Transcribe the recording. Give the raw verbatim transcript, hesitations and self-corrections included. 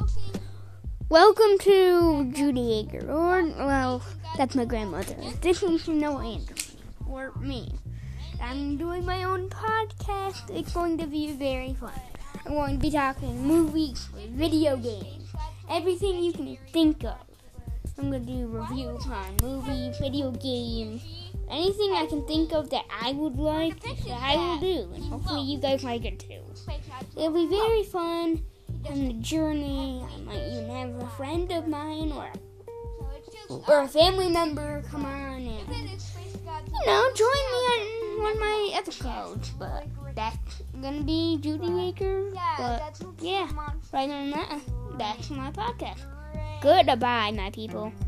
Welcome to Judy Yeager, or, well, that's my grandmother. This is Noah Anderson, or me. I'm doing my own podcast. It's going to be very fun. I'm going to be talking movies, video games, everything you can think of. I'm going to do reviews on movies, video games, anything I can think of that I would like, that I will do. And hopefully you guys like it too. It'll be very fun. On the journey, I might even have a friend of mine or or a family member come on and, you know, join me on one of my episodes. But that's gonna be Judy Yeager. But yeah, right on that, that's my podcast. Goodbye, my people.